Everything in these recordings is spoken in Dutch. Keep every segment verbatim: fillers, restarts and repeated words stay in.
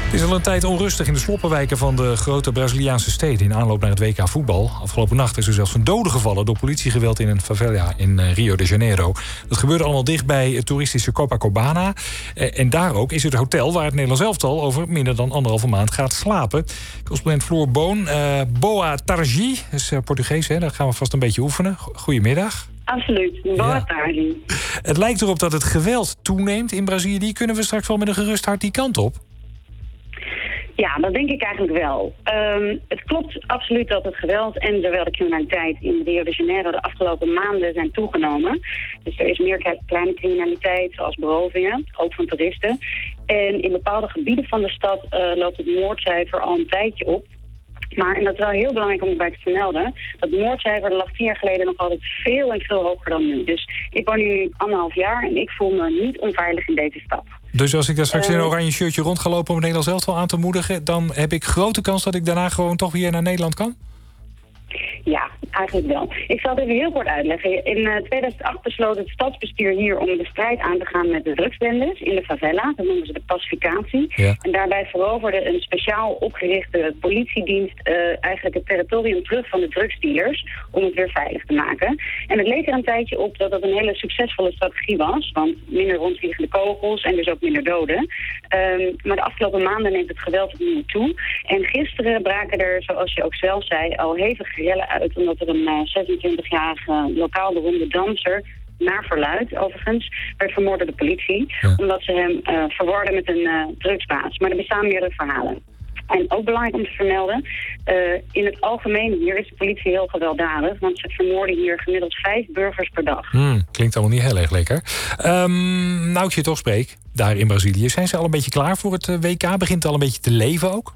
Het is al een tijd onrustig in de sloppenwijken van de grote Braziliaanse steden in aanloop naar het W K voetbal. Afgelopen nacht is er zelfs een dode gevallen door politiegeweld in een favela in Rio de Janeiro. Dat gebeurde allemaal dicht bij het toeristische Copacabana. En daar ook is het hotel waar het Nederlands elftal over minder dan anderhalve maand gaat slapen. Correspondent Floor Boon, uh, Boa Targi, dat is uh, Portugees, hè? Daar gaan we vast een beetje oefenen. Goedemiddag. Absoluut, Boa Targi. Ja. Het lijkt erop dat het geweld toeneemt in Brazilië. Kunnen we straks wel met een gerust hart die kant op? Ja, dat denk ik eigenlijk wel. Um, het klopt absoluut dat het geweld en zowel de criminaliteit in Rio de Janeiro de afgelopen maanden zijn toegenomen. Dus er is meer kleine criminaliteit, zoals berovingen, ook van toeristen. En in bepaalde gebieden van de stad uh, loopt het moordcijfer al een tijdje op. Maar, en dat is wel heel belangrijk om erbij te vermelden, dat moordcijfer lag tien jaar geleden nog altijd veel en veel hoger dan nu. Dus ik woon nu anderhalf jaar en ik voel me niet onveilig in deze stad. Dus als ik daar straks in een Uh, oranje shirtje rond ga lopen om het Nederlands elftal aan te moedigen, dan heb ik grote kans dat ik daarna gewoon toch weer naar Nederland kan? Ja, eigenlijk wel. Ik zal het even heel kort uitleggen. In uh, tweeduizend acht besloot het stadsbestuur hier om de strijd aan te gaan met de drugsbendes in de favela. Dat noemen ze de pacificatie. Ja. En daarbij veroverde een speciaal opgerichte politiedienst uh, eigenlijk het territorium terug van de drugsdealers om het weer veilig te maken. En het leek er een tijdje op dat dat een hele succesvolle strategie was, want minder rondvliegende kogels en dus ook minder doden. Um, maar de afgelopen maanden neemt het geweld opnieuw toe. En gisteren braken er, zoals je ook zelf zei, al hevige rellen uit, omdat er een uh, zesentwintigjarige lokaal beroemde danser, naar verluidt overigens, werd vermoord door de politie, ja. omdat ze hem uh, verwarden met een uh, drugsbaas. Maar er bestaan meerdere verhalen. En ook belangrijk om te vermelden, uh, in het algemeen hier is de politie heel gewelddadig, want ze vermoorden hier gemiddeld vijf burgers per dag. Hmm, klinkt allemaal niet heel erg lekker. Um, nou, ik je toch spreek, daar in Brazilië, zijn ze al een beetje klaar voor het W K? Begint het al een beetje te leven ook?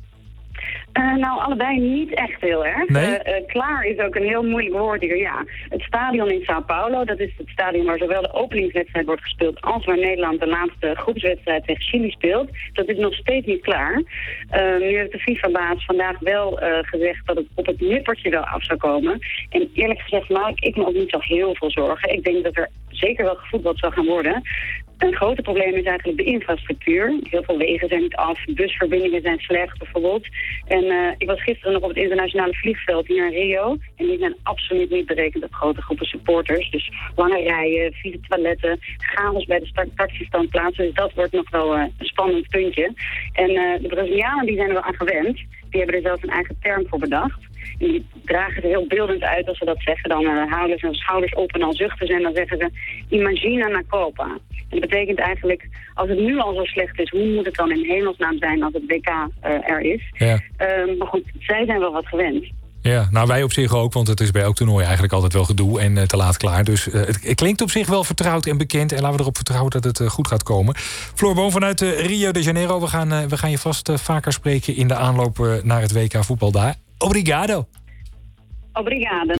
Uh, nou, allebei niet echt heel erg. Nee? Uh, uh, klaar is ook een heel moeilijk woord hier, ja. Het stadion in Sao Paulo, dat is het stadion waar zowel de openingswedstrijd wordt gespeeld als waar Nederland de laatste groepswedstrijd tegen Chili speelt. Dat is nog steeds niet klaar. Uh, nu heeft de FIFA-baas vandaag wel uh, gezegd dat het op het nippertje wel af zou komen. En eerlijk gezegd maak ik me ook niet zo heel veel zorgen. Ik denk dat er zeker wel gevoetbald zal gaan worden. Een grote probleem is eigenlijk de infrastructuur. Heel veel wegen zijn niet af, busverbindingen zijn slecht bijvoorbeeld. En uh, ik was gisteren nog op het internationale vliegveld hier in Rio. En die zijn absoluut niet berekend op grote groepen supporters. Dus lange rijen, vieze toiletten, chaos bij de taxistandplaatsen. Dus dat wordt nog wel uh, een spannend puntje. En uh, de Brazilianen die zijn er wel aan gewend. Die hebben er zelfs een eigen term voor bedacht. En die dragen ze heel beeldend uit als ze dat zeggen. Dan uh, houden ze hun schouders op en dan zuchten ze en dan zeggen ze imagina na Copa. En dat betekent eigenlijk, als het nu al zo slecht is, hoe moet het dan in hemelsnaam zijn als het W K uh, er is? Ja. Uh, maar goed, zij zijn wel wat gewend. Ja, nou wij op zich ook, want het is bij elk toernooi eigenlijk altijd wel gedoe en uh, te laat klaar. Dus uh, het, het klinkt op zich wel vertrouwd en bekend en laten we erop vertrouwen dat het uh, goed gaat komen. Floor Boon vanuit uh, Rio de Janeiro, we gaan, uh, we gaan je vast uh, vaker spreken in de aanloop uh, naar het W K voetbal daar. Obrigado. Obrigada.